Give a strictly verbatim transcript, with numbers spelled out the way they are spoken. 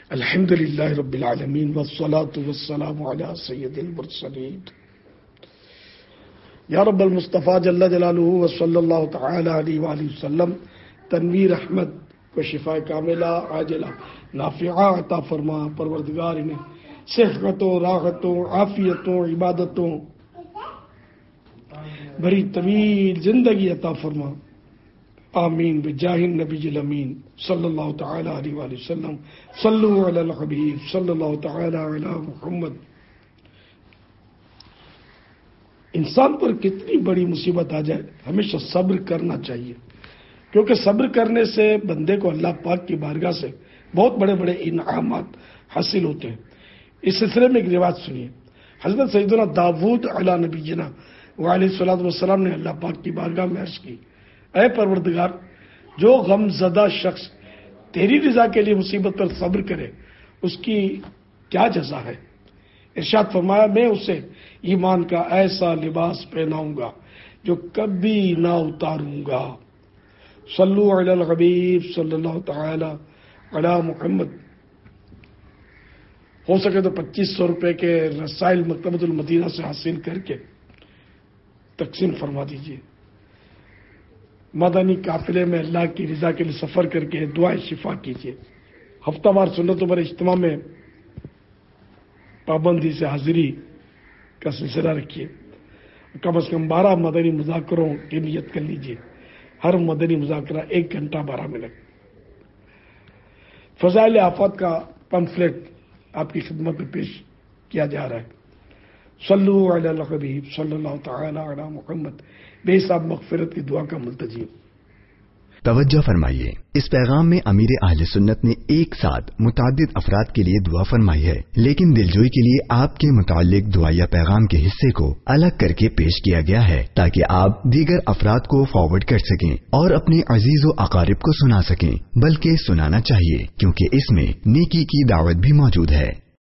الحمدللہ رب العالمین والصلاة والسلام علی سید المرسلین یا رب المصطفیٰ جل جلالہ وصلی اللہ تعالی علیہ وآلہ وسلم تنویر احمد کو شفا کاملہ عاجلہ نافعہ عطا فرما. پروردگار انہیں صحتوں راحتوں عافیتوں عبادتوں بڑی طویل زندگی عطا فرما. آمین بجاہ النبی الامین صلی اللہ تعالی علیہ وآلہ وسلم. صلو علی الحبیب صلی اللہ تعالی علی محمد. انسان پر کتنی بڑی مصیبت آ جائے ہمیشہ صبر کرنا چاہیے، کیونکہ صبر کرنے سے بندے کو اللہ پاک کی بارگاہ سے بہت بڑے بڑے انعامات حاصل ہوتے ہیں. اس سلسلے میں ایک روایت سنیے. حضرت سیدنا داؤد علیہ نبینا وعلیہ الصلوۃ والسلام نے اللہ پاک کی بارگاہ میں عرض کی، اے پروردگار، جو غم زدہ شخص تیری رضا کے لیے مصیبت پر صبر کرے اس کی کیا جزا ہے؟ ارشاد فرمایا، میں اسے ایمان کا ایسا لباس پہناؤں گا جو کبھی نہ اتاروں گا. صلو علی الحبیب صلی اللہ تعالی علی محمد. ہو سکے تو پچیس سو روپے کے رسائل مکتبۃ المدینہ سے حاصل کر کے تقسیم فرما دیجیے. مدنی قافلے میں اللہ کی رضا کے لیے سفر کر کے دعائیں شفا کیجیے. ہفتہ وار سنتوں پر اجتماع میں پابندی سے حاضری کا سلسلہ رکھیے. کم از کم بارہ مدنی مذاکروں کی نیت کر لیجیے. ہر مدنی مذاکرہ ایک گھنٹہ بارہ منٹ. فضائل آفات کا پمفلیٹ آپ کی خدمت میں پیش کیا جا رہا ہے. صلو علی الحبیب صلی اللہ تعالی علی محمد. بے حساب مغفرت کی دعا کا ملتجی. توجہ فرمائیے، اس پیغام میں امیر اہل سنت نے ایک ساتھ متعدد افراد کے لیے دعا فرمائی ہے، لیکن دلجوئی کے لیے آپ کے متعلق دعائیہ پیغام کے حصے کو الگ کر کے پیش کیا گیا ہے تاکہ آپ دیگر افراد کو فارورڈ کر سکیں اور اپنے عزیز و اقارب کو سنا سکیں. بلکہ سنانا چاہیے کیونکہ اس میں نیکی کی دعوت بھی موجود ہے.